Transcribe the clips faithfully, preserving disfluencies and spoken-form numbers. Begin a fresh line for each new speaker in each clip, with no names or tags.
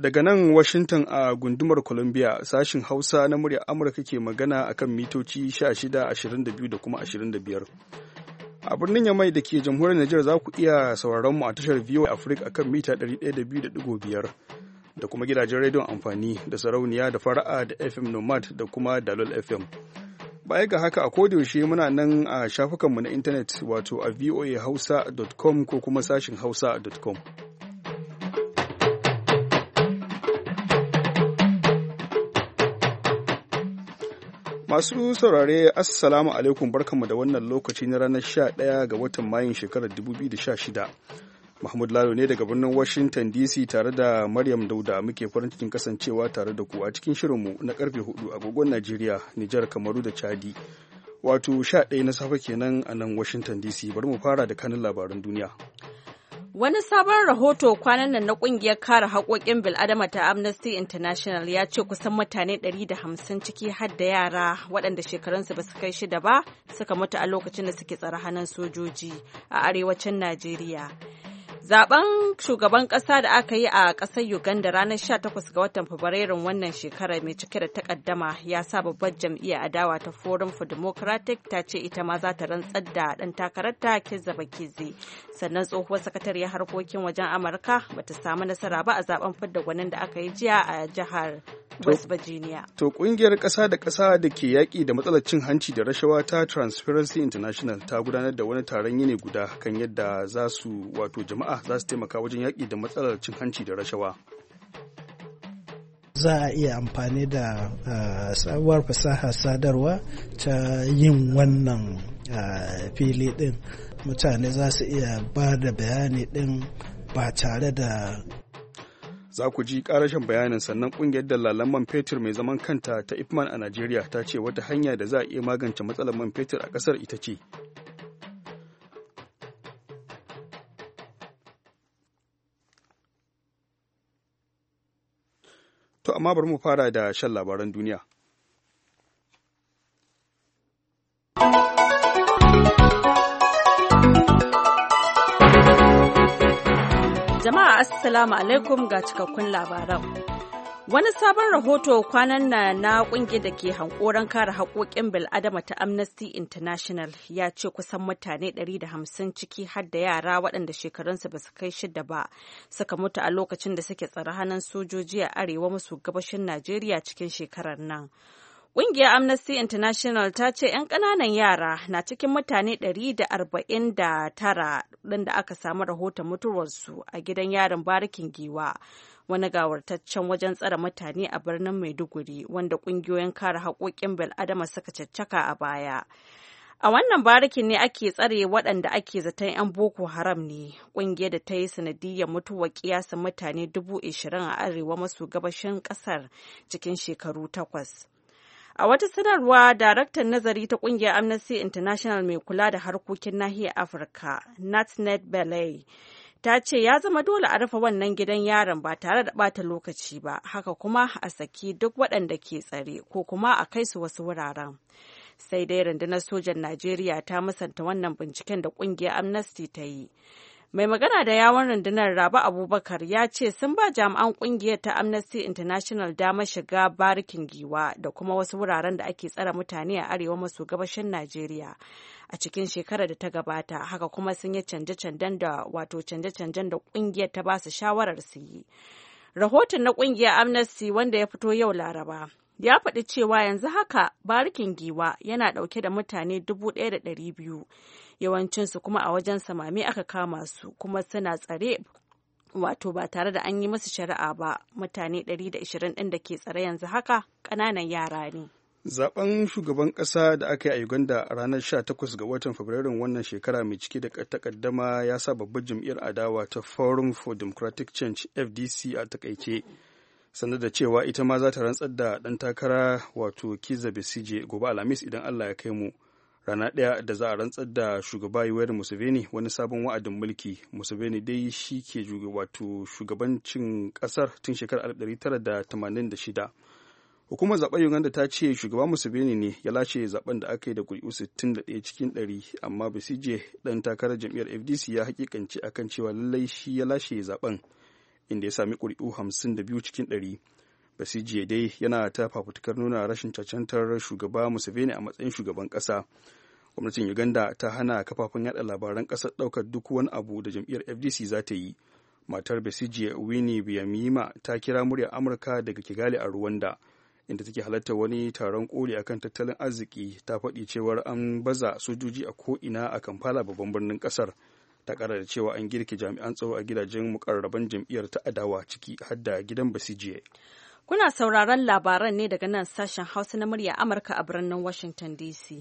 daga nan Washington a gundumar Columbia, sashin Hausa na muryar Amurka ke magana akan mitoci sha shida, ashirin da biyu da kuma ashirin da biyar. A birnin Yamai da ke jamhuriyar Nijar za ku iya sauraron mu a tashar V O A Africa akan mita ɗari ɗaya da biyu da ɗigo biyar da kuma gidajen rediyon amfani da sarauniya da fara'a da F M Nomad da kuma Dalol F M. Baya ga haka a kodayaushe muna nan a shafukanmu na intanet wato a voa hausa dot com ko kuma sashin hausa dot com. Masu saurare Assalamu alaikum, barkanmu da wannan lokaci na ranar sha ɗaya ga watan Mayun shekarar dubu biyu da sha shida. Mahmud Lalo ne daga birnin Washington D C tare da Maryam Dauda muke farin cikin kasancewa tare da ku a cikin shirinmu na karfe hudu agogon Najeriya, Nijar, Kamaru da Chadi. Wato sha ɗaya na safe kenan a nan Washington D C. Bari mu fara da kanin labaran duniya.
Wani sabon rahoto kwanan nan na kungiyar kare haƙoƙin bil'adama ta Amnesty International ya ce kusan mutane ɗari da hamsin ciki har da yara waɗanda shekarunsu ba su kai shida ba suka mutu a lokacin da suke tsare hannun sojoji a arewacin Najeriya. Zaben shugaban ƙasa da aka yi a ƙasar Uganda ranar sha takwas ga watan Fabrairun wannan shekara mai cike da takaddama ya sa babbar jam'iyyar adawa ta Forum for Democratic ta ce ita ma za ta rantsar da ɗan takararta Kizza Besigye. Sannan tsohuwar sakatariyar harkokin wajen Amurka ba ta samu nasara ba a zaben fidda gwanin da aka yi jiya a jihar West Virginia.
To kungiyar ƙasa da ƙasa da ke yaƙi da matsalar cin hanci da rashawa ta Transparency International ta gudanar da wani taron yini guda kan yadda za su wato jama'a za su taimaka wajen yaƙi da matsalar cin hanci da rashawa.
Za a iya amfani da uh, sabuwar fasaha sadarwa ta yin wannan uh, fili ɗin. Mutane za su iya ba da bayani ɗin ba tare da
za ku ji karashin bayanin. Sannan kungiyar dalalan man fetur mai zaman kanta ta Ipman a Najeriya ta ce wata hanya da za a iya magance matsalar man fetur a ƙasar ita ce to amma bari mu fara da shan labaran duniya.
Jama'a Assalamu alaikum ga cikakkun labaran. Wani sabon rahoto kwanan nan na kungiyar da ke hankoron kare haƙoƙin bil'adama ta Amnesty International ya ce kusan mutane ɗari da hamsin ciki har da yara waɗanda shekarunsu ba su kai shida ba suka mutu a lokacin da suke tsare hannun sojoji a arewa maso gabashin Najeriya cikin shekarar nan. Ƙungiyar Amnesty International ta ce 'yan ƙananan yara na cikin mutane ɗari da arba'in da tara ɗin da aka samu rahoton mutuwarsu a gidan yarin Barikin Giwa, wani gawartaccen wajen tsare mutane a birnin Maiduguri wanda ƙungiyoyin kare haƙoƙin bil'adama suka caccaka a baya. A wannan barikin ne ake tsare waɗanda ake zaton 'yan Boko Haram ne, ƙungiyar da ta yi sanadiyyar mutuwar kiyasin mutane dubu ashirin a arewa maso gabashin ƙasar cikin shekaru takwas. A wata sanarwa, daraktan nazari ta kungiyar Amnesty International mai kula da harkokin nahiyar Afirka, Natnet Belay, ta ce ya zama dole a rufe wannan gidan yaron ba tare da bata lokaci ba, haka kuma a saki duk waɗanda ke tsare ko kuma a kai su wasu wuraren. Sai dai rundunar sojan Najeriya ta musanta wannan binciken da kungiyar Amnesty ta yi. Mai magana da yawon rundunar Raba Abubakar ya ce sun ba jami'an kungiyar ta Amnesty International damar shiga barikin Giwa da kuma wasu wuraren da ake tsare mutane a arewa maso gabashin Najeriya a cikin shekarar da ta gabata, haka kuma sun yi canje-canjen da wato canje-canjen da kungiyar ta ba su shawarar su yi. Rahoton na kungiyar Amnesty wanda ya fito yau Laraba ya faɗi cewa yanzu haka barikin Giwa yana ɗauke da mutane dubu ɗaya da ɗari biyu. Yawancinsu kuma a wajen samami aka kama su kuma suna tsare wato ba tare da an yi musu shari'a ba. Mutane ɗari da ashirin ɗin da ke tsare yanzu haka ƙananan yara ne.
Zaben shugaban ƙasa da aka yi a Uganda a ranar sha takwas ga watan Fabrairun wannan shekara mai cike da takaddama ya sa babbar jam'iyyar adawa ta Forum for Democratic Change F D C a takaice sanar da cewa ita ma za ta rantsar da ɗan takara wato Kizza Besigye gobe Alhamis idan Allah ya kai mu. Rana ɗaya da za a rantsar da shugaba Yoweri Museveni wani sabon wa'adin mulki. Museveni dai shi ke wato shugabancin ƙasar tun shekarar alif ɗari tara da tamanin da shida. Hukumar zaben Uganda ta ce shugaba Museveni ne ya lashe zaben da aka yi da kuri'u sittin da ɗaya cikin ɗari, amma Besigye ɗan takarar jam'iyyar F D C ya hakikanci akan cewa lallai shi ya lashe zaben, inda ya sami ƙuri'u hamsin da biyu cikin ɗari. Besigye dai yana ta fafutukar nuna rashin cancantar shugaba Museveni a matsayin shugaban ƙasa. Gwamnatin Uganda ta hana kafafen yada labaran ƙasar ɗaukar duk wani abu da jam'iyyar F D C za ta yi. Matar Besigye, Winnie Byanyima, ta kira muryar Amurka daga Kigali a Rwanda, inda take halartar wani taron koli akan tattalin arziki. Ta faɗi cewar an baza sojoji a ko'ina a Kampala, babban birnin ƙasar. Ta ƙara da cewa an girke jami'an tsaro a gidajen mukarraban jam'iyyar ta adawa, ciki har da gidan Besigye.
Kuna sauraron labaran ne daga nan sashen Hausa na murya Amurka a birnin Washington D C.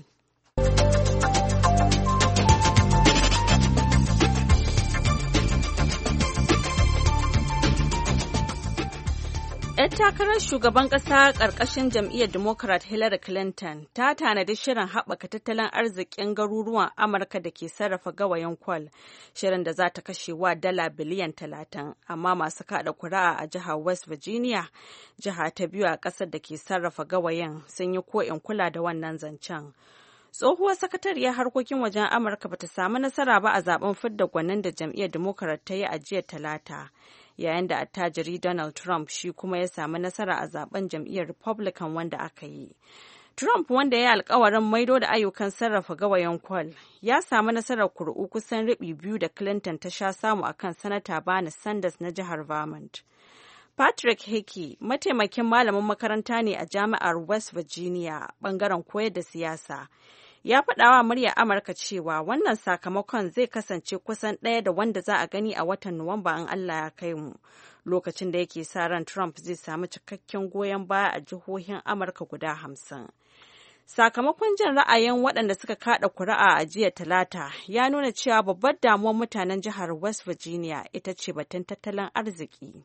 'Yar takarar shugaban ƙasa ƙarƙashin jam'iyyar Democrat Hillary Clinton ta tanadi shirin haɓaka tattalin arzikin garuruwan Amurka da ke sarrafa gawayin kwal, shirin da za ta kashe wa dala biliyan talatin, amma masu kaɗa kuri'a a jihar West Virginia, jiha ta biyu a ƙasar da ke sarrafa gawayin, sun yi ko'in kula da wannan zancen. Tsohuwar sakatariyar harkokin wajen Amurka bata samu nasara ba a zaben fidda gwanin da jam'iyyar Democrat ta yi a jiya Talata, yayin da attajiri Donald Trump shi kuma ya samu nasara a zaben jam'iyyar Republican wanda aka yi. Trump, wanda ya yi alkawarin maido da ayyukan sarrafa gawayin kwal, ya samu nasarar kuri'u kusan riɓi biyu da Clinton ta sha samu akan Sanata Bernie Sanders na jihar Vermont. Patrick Hickey, mataimakin malamin makaranta ne a jami'ar West Virginia, bangaren koyar da siyasa. Ya faɗawa muryar Amurka cewa wannan sakamakon zai kasance kusan ɗaya da wanda za a gani a watan Nuwamba in Allah ya kai mu, lokacin da yake sa ran Trump zai samu cikakken goyon baya a jihohin Amurka guda hamsin. Sakamakon jin ra'ayin waɗanda suka kaɗa kuri'a a jiya Talata ya nuna cewa babbar damuwar mutanen jihar West Virginia ita ce batun tattalin arziki.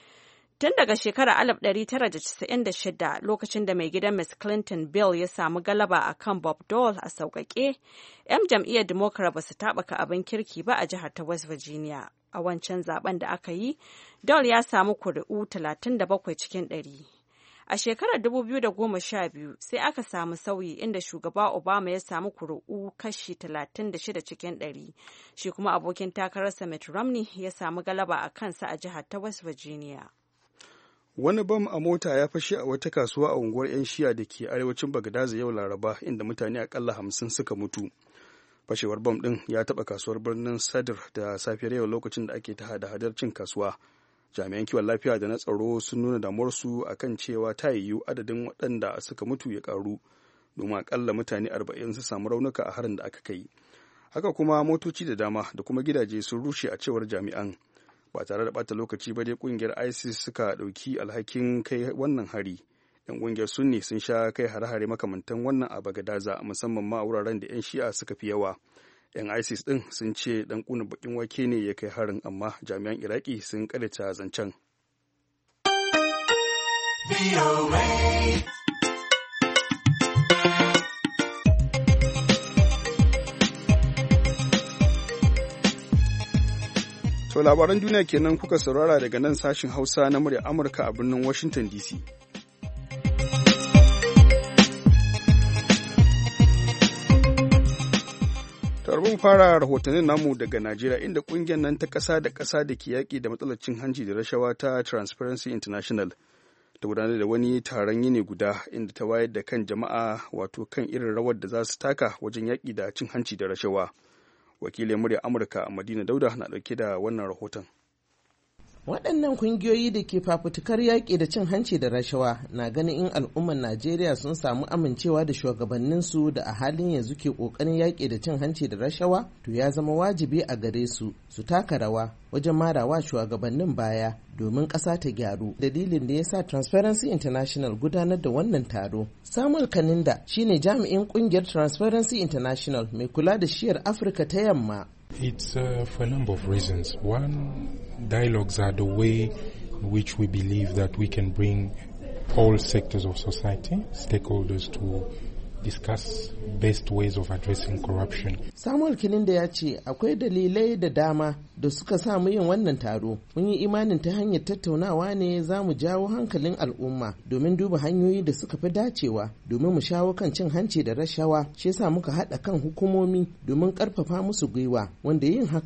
Tun daga shekarar alif ɗari tara da casa'in da shida, lokacin da mai gidan Miss Clinton Bill ya samu galaba a kan Bob Dole a sauƙaƙe, 'yan jam'iyyar Democrat ba su taɓaka abin kirki ba a jihar ta West Virginia. A wancan zaben da aka yi, Dole ya samu kuri'u talatin da bakwai cikin ɗari. A shekarar dubu biyu da goma sha biyu sai aka samu sauyi inda shugaba Obama ya samu kuri'u kashi talatin da shida cikin ɗari. Shi kuma abokin takararsa Mitt Romney ya samu galaba a kansa a jihar ta West Virginia.
Wani bam a mota ya fashe a wata kasuwa a unguwar 'yan shiya da ke arewacin Bagadaza yau Laraba, inda mutane akalla hamsin suka mutu. Fashewar bam ɗin ya taɓa kasuwar birnin Sadr da safiyar yau lokacin da ake ta hada-hadar cin kasuwa. Jami'an kiwon lafiya da na tsaro sun nuna damuwarsu akan cewa ta yiwu adadin waɗanda suka mutu ya ƙaru, domin akalla mutane arba'in su samu raunuka a harin da aka kai. Haka kuma motoci da dama da kuma gidaje sun rushe a cewar jami'an. Ba tare da bata lokaci ba dai kungiyar ISIS suka dauki alhakin kai wannan hari. Yan kungiyar sunni sun sha kai hare-hare makamantan wannan a Bagadaza, musamman ma a wuraren da 'yan shi'a suka fi yawa. Yan ISIS din sun ce dan kuna bakin wake ne ya kai harin, amma jami'an Iraki sun karyata zancen. To labaran duniya kenan kuka saurara daga nan sashin Hausa na murya Amurka a birnin Washington D C. Tarbin fara rahotannin namu daga Najeriya, inda kungiyar nan ta ƙasa da ƙasa da ke yaƙi da matsalar cin hanci da rashawa ta Transparency International ta gudanar da wani taron yini guda inda ta wayar da kan jama'a, wato kan irin rawar da za su taka wajen yaƙi da cin hanci da rashawa. Wakilin murya Amurka a Madina Dauda na ɗauke da wannan rahoton.
Waɗannan kungiyoyi da ke fafutukar yaƙi da cin hanci da rashawa na ganin in al'ummar Najeriya sun samu amincewa da shugabanninsu da a halin yanzu ke ƙoƙarin yaƙi da cin hanci da rashawa, to ya zama wajibi a gare su su taka rawa wajen marawa shugabannin baya domin ƙasa ta gyaru. Dalilin da ya sa Transparency International gudanar da wannan taro. Samuel Kaninda shine jami'in ƙungiyar Transparency International mai kula da shiyar Afirka ta Yamma.
It's uh, for a number of reasons. One, dialogues are the way in which we believe that we can bring all sectors of society, stakeholders, to discuss best ways of addressing corruption.
Samuel Kininda ya ce akwai dalilai da dama da suka samu yin wannan taro. Mun yi imanin ta hanyar tattaunawa ne za mu jawo hankalin al'umma domin duba hanyoyi da suka fi dacewa domin mu shawo kan cin hanci da rashawa. Shi yasa muka haɗa kan hukumomi domin ƙarfafa musu gwiwa, wanda yin haka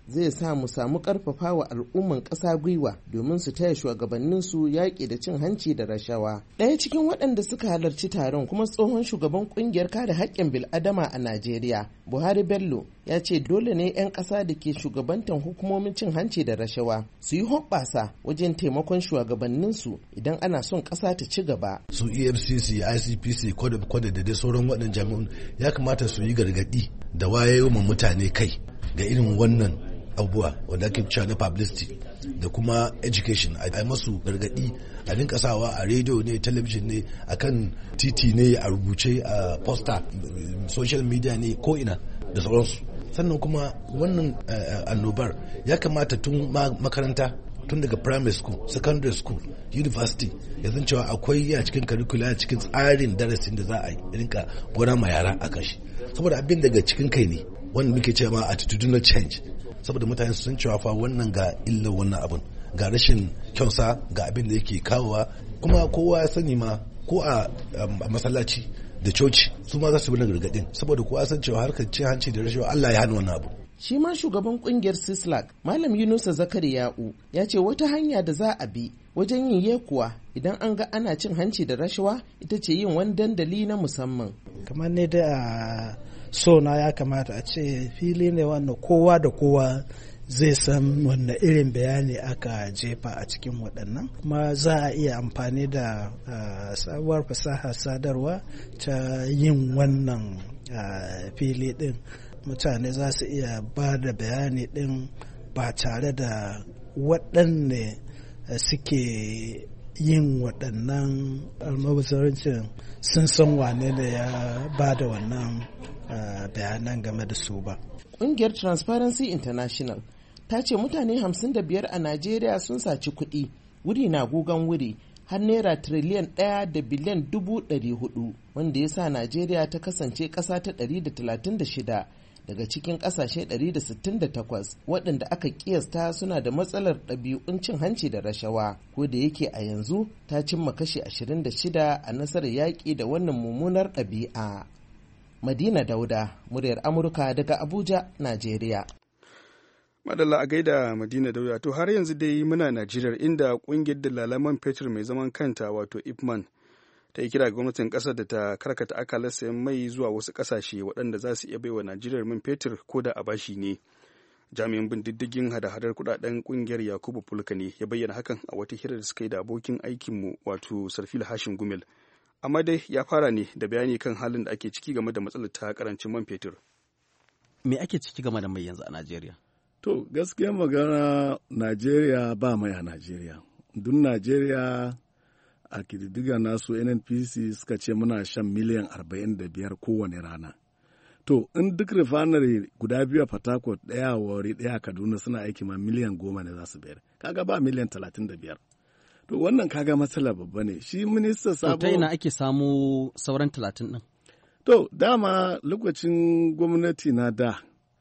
zai sa mu samu ƙarfafa wa al'umman ƙasa gwiwa domin su taya shugabanninsu yaƙi da cin hanci da rashawa. Ɗaya cikin waɗanda suka halarci taron kuma tsohon shugaban ƙungiyar kare haƙƙin bil'adama a Najeriya, Buhari Bello, ya ce dole ne 'yan ƙasa da ke shugabantan hukumomin cin hanci da rashawa su yi hoɓɓasa wajen taimakon shugabanninsu idan ana son ƙasa ta ci gaba.
Su E F C C, I C P C, kwada da dai sauran waɗannan jami'an ya kamata su yi gargaɗi da wayewa mutane kai ga irin wannan abubuwa wanda ake cewa na publicity da kuma education, a masu gargadi a rinka sawa a rediyo ne, talabijin ne, akan titi ne, a rubuce a poster, social media ne, ko ina da sauransu. Sannan kuma wannan annobar ya kamata tun makaranta, tun daga primary school, secondary school, university, ya zan cewa akwai a cikin curricula, a cikin tsarin darasin da za a rinka gwada ma yara a kan shi, saboda abin daga cikin kai ne wanda muke cewa attitudinal change, saboda mutane su san cewa fa wannan ga illar wannan abun, ga rashin kyausa, ga abin da yake kawowa. Kuma kowa ya sani ma ko a masallaci da coci su ma za su bi na gargadin, saboda kowa san cewa harkar cin hanci da rashawa Allah ya hana wannan abu.
Shi ma shugaban kungiyar Sislak, Malam Yunusa Zakariya'u, ya ce wata hanya da za a bi wajen yin yekuwa idan an ga ana cin hanci da rashawa ita ce yin wani dandali na musamman.
Kamar ne da a so na ya kamata a ce fili ne wanda kowa da kowa zai san wanne irin bayani aka jefa a cikin waɗannan, kuma za a iya amfani da uh, sabuwar fasaha sadarwa ta yin wannan uh, fili ɗin. Mutane za su iya ba da bayani ɗin ba tare da waɗanne uh, suke yin waɗannan almubazarancin sun san wane ne ya ba da wannan uh, bayanan game da su ba.
Ƙungiyar Transparency International ta ce mutane hamsin da biyar a Najeriya sun saci kuɗi, wuri na gugan wuri, har naira tiriliyan ɗaya da biliyan dubu ɗari hudu, wanda ya sa Najeriya ta kasance ƙasa ta ɗari da talatin da shida daga cikin ƙasashe ɗari da sittin da takwas waɗanda aka ƙiyasta suna da matsalar ɗabi'un cin hanci da rashawa, ko da yake a yanzu ta cimma kashi ashirin da shida a nasarar yaƙi da wannan mummunar ɗabi'a. Madina Dauda, muryar Amurka daga Abuja, Najeriya.
Madalla a gaida Madina Dauda. To har yanzu dai muna Najeriya, inda kungiyar dalaman fetur mai zaman kanta wato Ipman ta yi kira ga gwamnatin kasar da ta karkata akalar sayan mai zuwa wasu kasashe waɗanda za su iya baiwa Najeriya man fetur ko da a bashi ne. Jami'in bin diddigin hada-hadar kudaden kungiyar Yakubu Fulka ne ya bayyana hakan a wata hira da suka yi da abokin aikinmu wato Sarfil Hashim Gumel. Amma dai ya fara ne da bayani kan halin da ake ciki game da matsalar ta karancin man fetur.
Me ake ciki game da mai yanzu a Najeriya?
To gaskiyar magana, Najeriya ba mai a Najeriya. Duk Najeriya a kididdiga nasu N N P C suka ce muna shan miliyan arba'in da biyar kowane rana. To in duk refinery guda biyu a Port Harcourt, ɗaya a Warri, ɗaya a Kaduna suna aiki ma miliyan goma ne za su bayar. Kaga ba miliyan talatin da biyar. To wannan kaga matsala babba ne. Shi minista Sabo.
Ta ina ake samu sauran talatin ɗin?
To dama lokacin gwamnati na da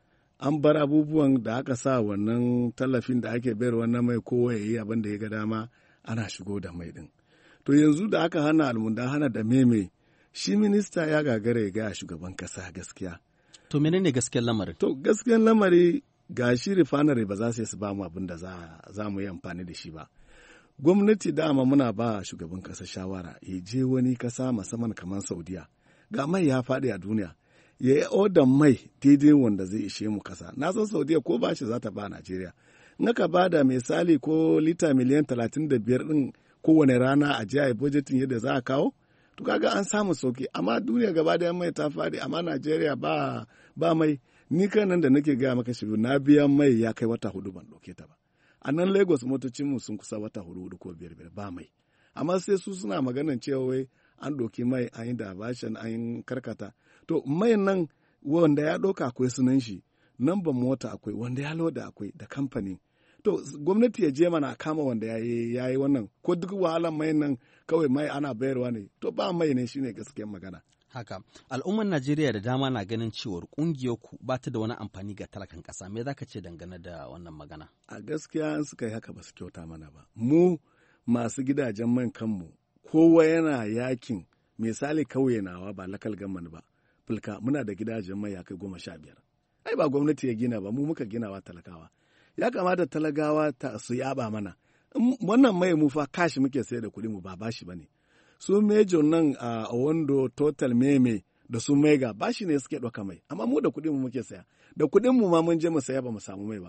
an bar abubuwan da aka sa wannan tallafin da ake bayar wannan mai kowa ya yi abin da ya ga dama, ana shigo da mai din. To yanzu da aka hana almunda hana da meme, shi minista ya gagara ya gaya shugaban kasa gaskiya.
To menene gaskiyar lamari?
To gaskiyar lamari ga shi refinery ba za su yi su ba mu abin da za mu yi amfani da shi ba. Gwamnati dama muna ba shugaban kasa shawara ya je wani kasa musamman kamar Saudiya. Ga mai ya faɗi a duniya. Ya yi odan mai daidai wanda zai ishe mu kasa. Na san Saudiya ko ba shi za ta ba Najeriya. Naka ba da misali ko lita miliyan talatin da biyar ɗin kowane rana a jiya budgetin yadda za a kawo, to kaga an samu sauki. Amma duniya gaba da mai ta faɗi, amma Najeriya ba ba mai. Ni kanan da nake gaya maka shi na biya mai ya kai wata hudu ban ɗauke ta ba. A nan Lagos motocinmu sun kusa wata hudu hudu ko biyar biyar ba mai. Amma sai su suna maganan cewa wai an ɗauki mai an yi da bashin an yi karkata. To mai nan wanda ya ɗauka akwai sunan shi, namban mota akwai, wanda ya loda akwai da kamfani. To gwamnati ya je mana kama wanda ya yi wannan, ko duk wahalan mai nan kawai mai ana bayarwa ne, to ba mai ne shine gaskiyar magana.
Haka, al'ummar Najeriya da dama na ganin cewar ƙungiyar ku ba ta da wani amfani ga talakan ƙasa. Me za ka ce dangane da wannan magana?
A gaskiya an suka yi haka ba su kyauta mana ba. Mu masu gidajen man kanmu, kowa yana yakin, misali kauye nawa ba lakal gamman ba. Fulka muna da gidajen mai ya kai goma sha biyar. ai ba gwamnati ya gina ba, mu muka gina wa talakawa. Ya kamata talakawa ta su yaba mana. Wannan mai mu fa kashi muke sayar da kuɗi mu ba bashi ba ne. Su Major nan a Wando, Total Meme da su Mega bashi ne suke ɗauka mai, amma mu da kuɗin mu muke saya. Da kuɗin mu ma mun je mu saya ba mu samu mai ba.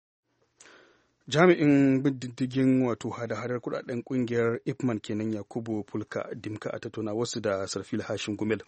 Jami'in bididdigin wato hada-hadar kudaden kungiyar Ipman kenan Yakubu Fulka Dimka a tattauna wasu da Sarfil Hashin Gumel.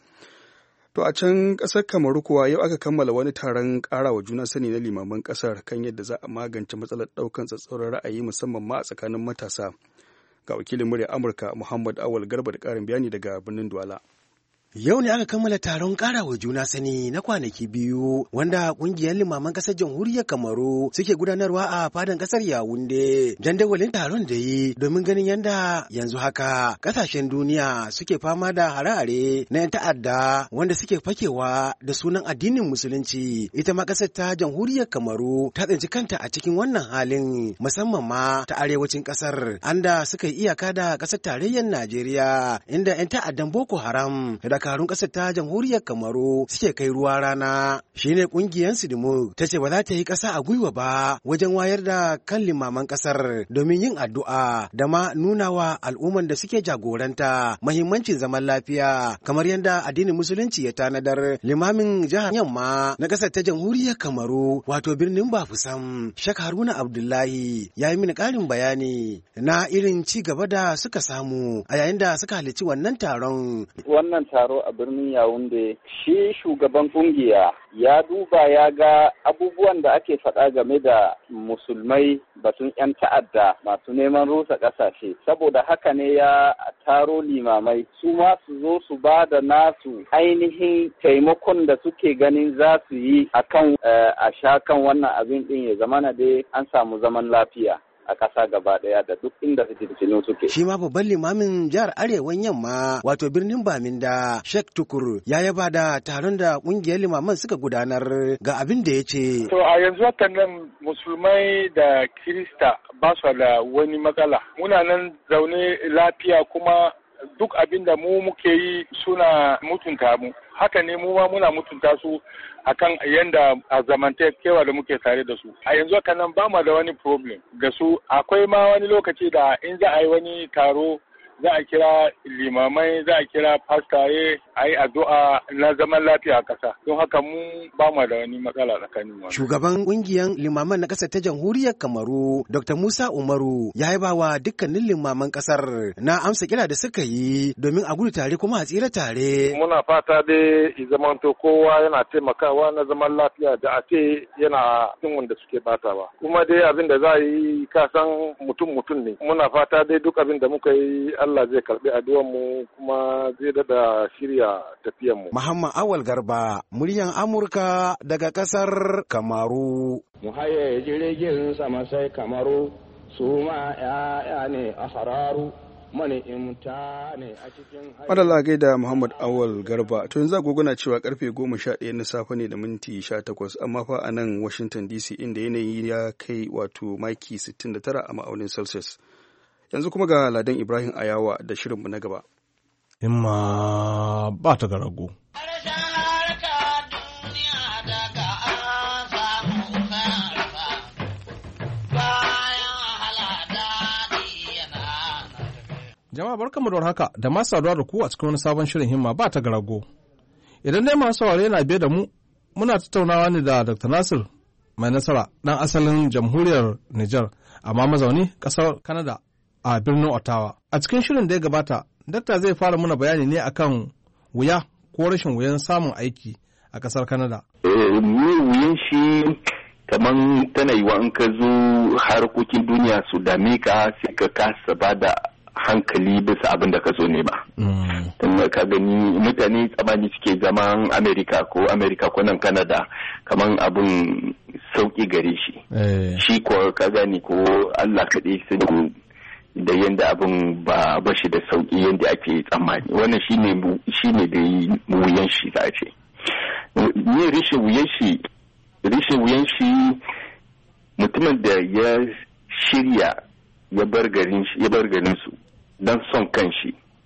To a can ƙasar Kamaru kuwa yau aka kammala wani taron ƙarawa juna sani na limaman ƙasar kan yadda za a magance matsalar ɗaukan tsatsauran ra'ayi musamman ma a tsakanin matasa. Ga wakilin murya Amurka Muhammad Awal Garba da ƙarin bayani daga birnin Douala.
Yau ne aka kammala taron ƙarawa juna sani na kwanaki biyu wanda ƙungiyar limaman ƙasar jamhuriyar Kamaru suke gudanarwa a fadan ƙasar Yawunde. Jandawalin taron da yi domin ganin yadda yanzu haka ƙasashen duniya suke fama da hare-hare na 'yan ta'adda wanda suke fakewa da sunan addinin musulunci. Ita ma ƙasar ta jamhuriyar Kamaru ta tsinci kanta a cikin wannan halin musamman ma ta arewacin ƙasar anda suka yi iyaka da ƙasar tarayyar Najeriya inda 'yan ta'addan Boko Haram da dakarun ƙasar ta jamhuriyar Kamaru suke kai ruwa rana. Shine ƙungiyar Sidimu ta ce ba za ta yi ƙasa a gwiwa ba wajen wayar da kan limaman ƙasar domin yin addu'a da ma nuna wa al'umman da suke jagoranta mahimmancin zaman lafiya kamar yadda addinin musulunci ya tanadar. Limamin jihar Yamma na ƙasar ta jamhuriyar Kamaru wato birnin Bafusam Shek Haruna Abdullahi ya yi mini ƙarin bayani na irin ci gaba da suka samu a yayin da suka halarci wannan taron.
Wannan taron a birnin Yaounde, shi shugaban kungiya ya duba ya ga abubuwan da ake faɗa game da musulmai batun 'yan ta'adda masu neman rusa ƙasashe. Saboda haka ne ya taro limamai su ma su zo su ba da nasu ainihin taimakon da suke ganin za su yi akan a sha kan wannan abin ɗin ya zamana dai an samu zaman lafiya a ƙasa gaba ɗaya da duk inda fitintinu suke.
Shi ma babban limamin jihar Arewan Yamma wato birnin Baminda Sheikh Tukur ya yaba da taron da ƙungiyar limaman suka gudanar ga abin da ya ce.
To a yanzu hakan nan musulmai da Kirista ba su da wani matsala. Muna nan zaune lafiya kuma duk abin da mu muke yi suna mutunta mu. Haka ne mu ma muna mutunta su akan yanda a zamantakewa da muke tare da su. A yanzu haka nan ba mu da wani problem da su. Akwai ma wani lokaci da in za a yi wani taro za a kira limamai, za a kira pastaye, a yi addu'a na zaman lafiya a ƙasa. Don haka mu ba mu da wani matsala tsakanin mu.
Shugaban ƙungiyar limaman na ƙasar ta jamhuriyar Kamaru, Doctor Musa Umaru, ya yaba wa dukkanin limaman ƙasar na amsa kira da suka yi domin a gudu tare kuma a tsira tare.
Muna fata dai i zamanto kowa yana taimakawa na zaman lafiya da a ce yana cikin wanda suke batawa. Kuma dai abin da za a yi kasan mutum mutum ne. Muna fata dai duk abin da muka yi Allah zai karbi addu'ar mu kuma zai dada shirya tafiyar mu.
Muhammad Awal Garba, muryan Amurka daga kasar Kamaru.
Mu haye jirgin sama sai Kamaru, su ma ya'ya ne a hararu.
Madalla gaida Muhammad Awal Garba. To yanzu agogona cewa karfe goma sha ɗaya na safe ne da minti sha takwas, amma fa a nan Washington D C inda yanayi ya kai wato maki sittin da tara a ma'aunin Celsius. Yanzu kuma ga Ladan Ibrahim Ayawa da shirinmu na gaba.
Himma ba ta garago. Jama'a barkamu da haka da masu saduwa da ku a cikin wani sabon shirin himma ba ta garago. Idan dai masu saurare yana biye da mu, muna tattaunawa ne da Doctor Nasir Mai Nasara, ɗan asalin jamhuriyar Nijar, amma mazauni ƙasar Canada a birnin Ottawa. A cikin shirin da ya gabata, Dakta zai fara muna bayani ne akan wuya ko rashin wuyan samun aiki a ƙasar Canada.
Ni wuyan shi kaman tana yiwa in ka zo harkokin duniya su dame ka sai ka kasa ba da hankali bisa abin da ka zo ne ba. Tun ka gani mutane tsamani suke zaman Amerika ko Amerika ko nan Canada kaman abin sauki gare shi. Shi ko ka gani ko Allah kaɗai sani da yanda abin ba ba shi da sauki yanda ake tsammani. Wannan shine shine da wuyan shi za a ce. Ni rishin wuyan shi rishin wuyan shi mutumin da ya shirya ya bar garin shi ya bar garin su dan son kanshi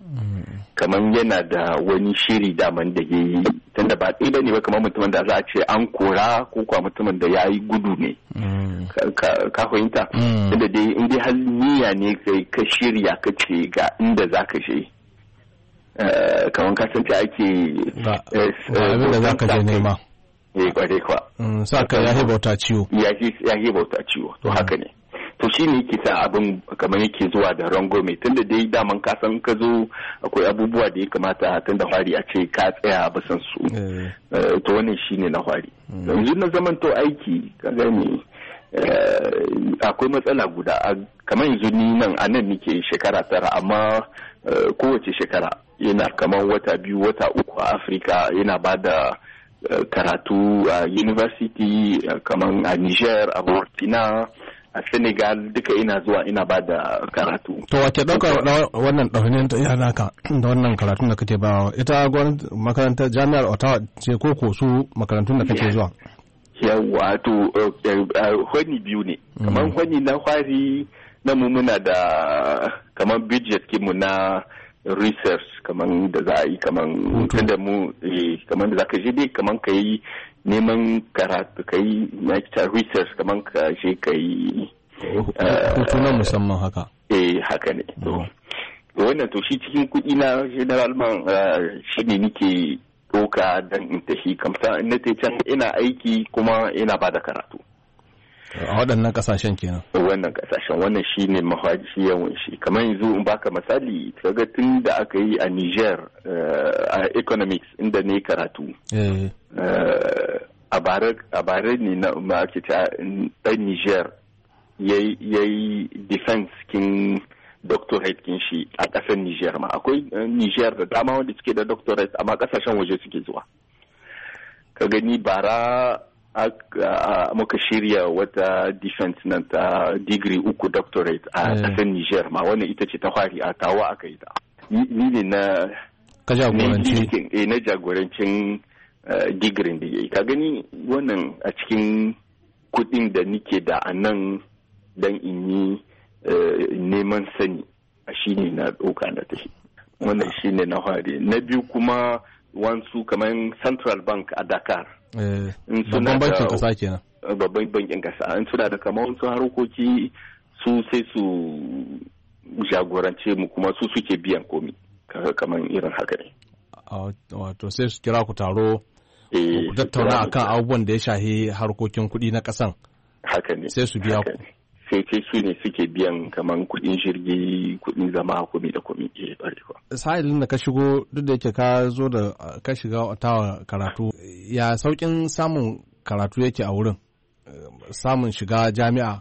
kamar yana da wani shiri daman da ya yi tunda ba ɗaya ne ba kamar mutumin da za a ce an kora ko kuwa mutumin da ya yi gudu ne ka fahimta tunda dai in dai har niyya ne kai ka shirya ka ce ga inda za ka je kamar kasance ake
abin da za ka je nema
eh kware kwa
sa ka ya bauta ciwo
ya bauta ciwo to haka ne to shi ne yake sa abin kamar yake zuwa da rangome tunda dai daman ka san ka zo akwai abubuwa da ya kamata tun da fari a ce ka tsaya bisan su to wannan shi ne na fari yanzu na zaman to aiki ka gani akwai matsala guda kamar yanzu ni nan a nan nike shekara tara amma kowace shekara yana kamar wata biyu wata uku a Afirka yana ba da karatu a university kamar a Niger a Burkina a Senegal duka ina zuwa ina ba da karatu.
To wace ɗaukar wannan ɗaunin ta yana ka da wannan karatun da kake bawa ita gwamnati makarantar jami'ar Ottawa ce ko ko su makarantun da kake zuwa?
Yawwa to hwani biyu ne. Kamar hwani na hwari na mu muna da kamar budget kinmu na research kamar da za a yi kamar tunda mu kamar da za ka je dai kamar ka yi neman karatu ka yi research kamar ka je ka yi
hutu na musamman haka
eh haka ne to wannan to shi cikin kuɗi na general man shi ne nike ɗauka don in tafi kamsa in na can ina aiki kuma ina ba da karatu
a waɗannan ƙasashen kenan
wannan ƙasashen wannan shi ne mahaji yawan shi kamar yanzu in baka misali kaga tun da aka yi a Niger a economics inda ne karatu a bare ne na ake ta ɗan Niger ya yi defense kin doctorate kin shi a ƙasar Niger ma akwai Niger da dama wanda suke da doctorate amma ƙasashen waje suke zuwa ka gani bara muka shirya wata defense nan ta degree uku doctorate a ƙasar Niger ma wannan ita ce ta fari a tawa aka yi ta ni ne na
ka jagoranci
na jagorancin digirin da yayi ka gani wannan a cikin kuɗin da nike da a nan dan in yi neman sani a shi ne na ɗauka na tafi wannan shi ne na fari na biyu kuma wansu kamar Central Bank a Dakar
babban bankin kasa kenan
babban bankin kasa in suna da kamar wasu harkoki su sai su jagorance mu kuma su suke biyan komi kamar irin haka ne
wato sai su kira ku taro ku tattauna akan abubuwan da ya shahi harkokin kuɗi na ƙasan
haka ne
sai su biya ku
sai sai su ne suke biyan kamar kuɗin jirgi kuɗin zama komi da komi ke barewa.
Sa'ilin da ka shigo duk da yake ka zo da ka shiga Ottawa karatu ya saukin samun karatu yake a wurin samun shiga jami'a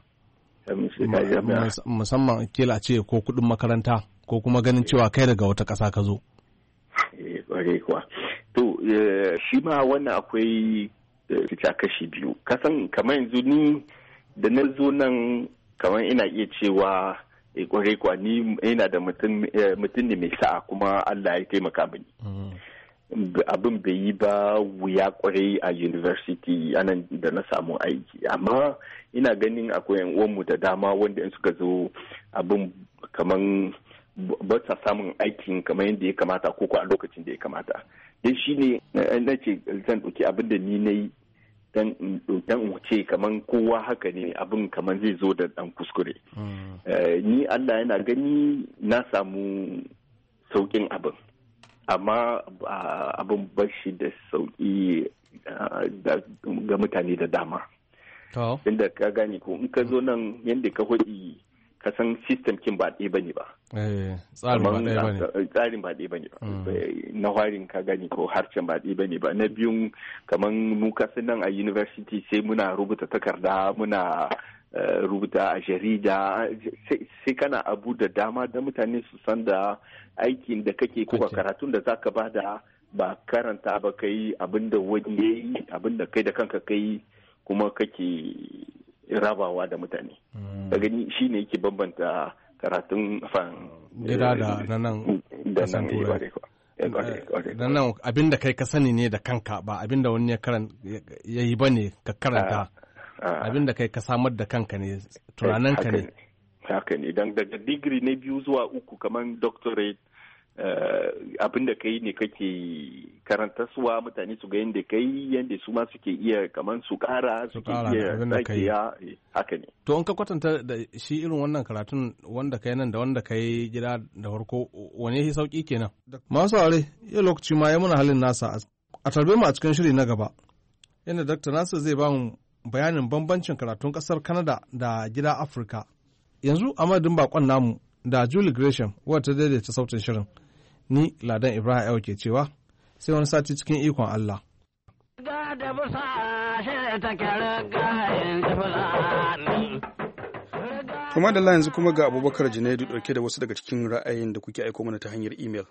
musamman kila ce ko kuɗin makaranta ko kuma ganin cewa kai daga wata ƙasa ka zo.
Ƙware kuwa. To shi ma wannan akwai fita kashi biyu. Kasan kamar yanzu ni da na zo nan kamar ina iya cewa ƙware kuwa ni ina da mutum ne mai sa'a kuma Allah ya taimaka mini. Abin bai yi ba wuya kwarai a university anan da na samu aiki amma ina ganin akwai yan uwanmu da dama wanda in suka zo abin kaman ba sa samun aikin kamar yadda ya kamata ko a lokacin da ya kamata dan shine na ce zan ɗauki abin da ni na yi dan dan wuce kaman kowa haka ne abin kaman zai zo da dan kuskure ni Allah yana gani na samu saukin abin amma abin bashi da sauƙi ga mutane da dama. Inda ka gani ko in ka zo nan yadda ka hudi ka san system kin ba ɗaya bane ba.
Tsarin ba ɗaya bane.
Tsarin ba ɗaya bane ba. Na harin ka gani ko harshen ba ɗaya bane ba. Na biyun kamar mu kasan nan a university sai muna rubuta takarda muna Uh, rubuta a jarida sai kana abu da dama da mutane su san da aikin da kake ko karatun da zaka bada ba karanta ba kai abinda wani yayi abinda kai da kanka kai kuma kake rabawa da mutane da gani shine yake bambanta karatun fan
gida da nan da nan da nan abinda kai ka sani ne da kanka ba abinda wani ya karanta yayi bane ka karanta abin da kai ka samar da kanka ne tunaninka ne
haka ne don daga digiri na biyu zuwa uku kamar doctorate abin da kai ne kake karanta suwa mutane su ga yadda kai yadda su ma suke iya kamar su kara suke iya sake ya haka ne.
To in ka kwatanta da shi irin wannan karatun wanda kai nan da wanda kai gida da farko wane shi sauki kenan. Masu aure yau lokaci ma ya muna halin nasa a tarbe mu a cikin shiri na gaba inda Doctor Nasir zai ba mu bayanin bambancin karatun kasar Canada da gida Afirka. Yanzu a madadin bakon namu da Julie Gresham wadda ta daidaita sautin shirin. Ni Ladan Ibrahim Ayo ke cewa sai wani sati cikin ikon Allah.
Kuma da yanzu kuma ga Abubakar Junaidu dauke da wasu daga cikin ra'ayin da kuke aiko mana ta hanyar imel.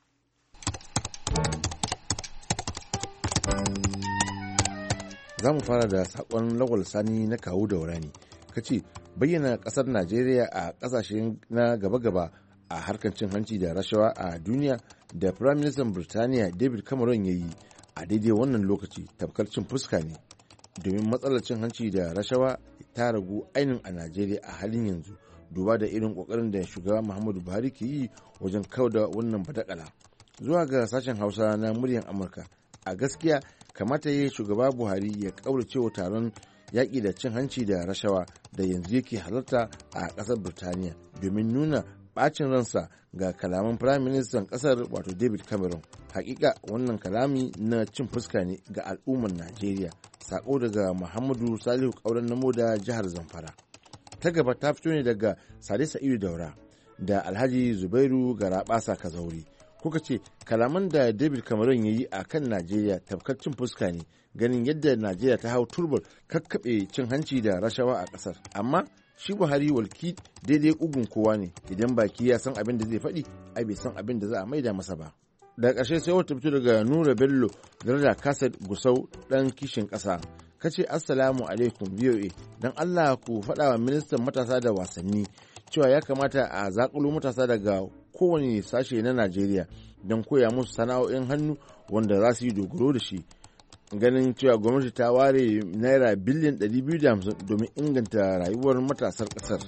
Za mu fara da saƙon Lawal Sani na kawu da wurani. Kace bayyana ƙasar Najeriya a ƙasashe na gaba-gaba a harkar cin hanci da rashawa a duniya da Firaministan Birtaniya David Cameron ya yi a daidai wannan lokaci tafkar cin fuska ne, domin matsalar cin hanci da rashawa ta ragu ainihin a Najeriya a halin yanzu, duba da irin kokarin da shugaba Muhammadu Buhari ke yi wajen kauda wannan badakala. Zuwa ga sashen Hausa na muryar Amurka, a gaskiya kamata ya shugaba Buhari ya kaurace wa taron yaƙi da cin hanci da rashawa da yanzu yake halarta a ƙasar Birtaniya domin nuna bacin ransa ga kalaman Prime Minister kasar wato David Cameron. Hakika wannan kalami na cin fuska ne ga al'ummar Najeriya. Sako daga Muhammadu Salihu Kauran Namo da jihar Zamfara. Ta gaba ta fito ne daga Sade Sa'idu Daura da Alhaji Zubairu Garabasa Kazauri. Kuka ce kalaman da David Cameron ya yi a kan Najeriya tafkar cin fuska ne, ganin yadda Najeriya ta hau turbar kakkaɓe cin hanci da rashawa a ƙasar. Amma shi Buhari walki daidai ƙugun kowa ne, idan baki ya san abin da zai faɗi ai bai san abin da za a maida masa ba. Daga ƙarshe sai wata fito daga Nura Bello da Kasad Gusau ɗan kishin ƙasa. Kace assalamu alaikum V O A, don Allah ku faɗa wa ministan matasa da wasanni cewa ya kamata a zaƙulo matasa daga kowane sashe na Najeriya don koya musu sana'o'in hannu wanda za su yi dogaro da shi. Ganin cewa gwamnati ta ware naira biliyan ɗari biyu da hamsin domin inganta rayuwar matasar ƙasar.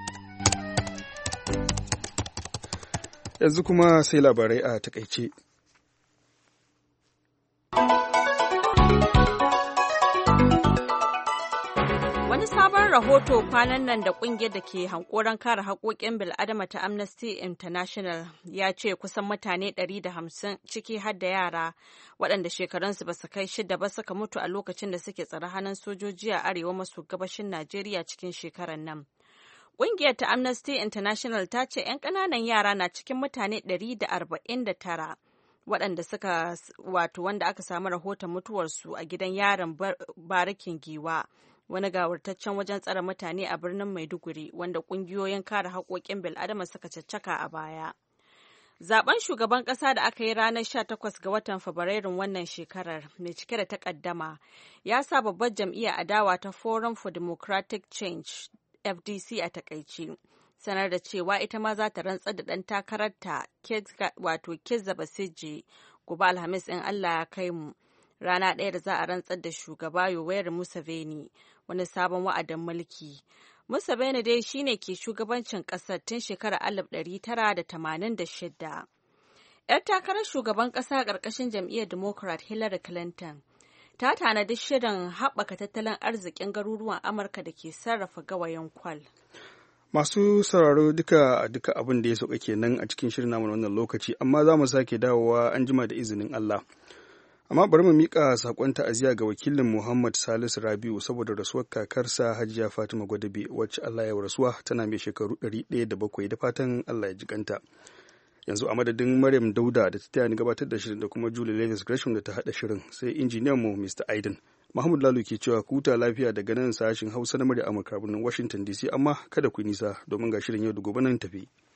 Yanzu kuma sai labarai a takaice.
Wani sabon rahoto kwanan nan da kungiyar da ke hankoron kare haƙoƙin bil'adama ta Amnesty International ya ce kusan mutane ɗari da hamsin ciki har da yara waɗanda shekarunsu ba su kai shida ba suka mutu a lokacin da suke tsare hannun sojoji a arewa maso gabashin Najeriya cikin shekarar nan. Ƙungiyar ta Amnesty International ta ce 'yan ƙananan yara na cikin mutane ɗari da arba'in da tara waɗanda suka wato wanda aka samu rahoton mutuwarsu a gidan yaron barikin Giwa, wani gawurtaccen wajen tsare mutane a birnin Maiduguri wanda ƙungiyoyin kare haƙoƙin bil'adama suka caccaka a baya. Zaben shugaban ƙasa da aka yi ranar sha takwas ga watan Fabrairun wannan shekarar mai cike da takaddama ya sa babbar jam'iyyar adawa ta Forum for Democratic Change F D C a takaice sanar da cewa ita ma za ta rantsar da ɗan takararta wato Kizza Besigye gobe Alhamis in Allah ya kai mu, rana ɗaya da za a rantsar da shugaba Yoweri Museveni wani sabon wa'adin mulki. Museveni dai shine ke shugabancin ƙasar tun shekarar alif ɗari tara da tamanin da shida. 'Yar takarar shugaban ƙasa ƙarƙashin jam'iyyar Democrat Hillary Clinton ta tanadi shirin haɓaka tattalin arzikin garuruwan Amurka da ke sarrafa gawayin kwal.
Masu sauraro duka duka abin da ya sauka kenan a cikin shirin namu wannan lokaci, amma za mu sake dawowa an jima da izinin Allah. Amma bari mu miƙa saƙon ta'aziyya ga wakilin Muhammad Salisu Rabiu saboda rasuwar kakarsa Hajiya Fatima Gwadabe wacce Allah ya rasuwa tana mai shekaru ɗari ɗaya da bakwai da fatan Allah ya jikanta. Yanzu a madadin Maryam Dauda da ta taya ni gabatar da shirin da kuma Julie Levis Gresham da ta haɗa shirin sai injiniyan mu Mister Aiden. Mahmud Lalo ke cewa ku huta lafiya daga nan sashin Hausa na murya Amurka birnin Washington D C, amma kada ku nisa domin ga shirin yau da gobe nan tafi.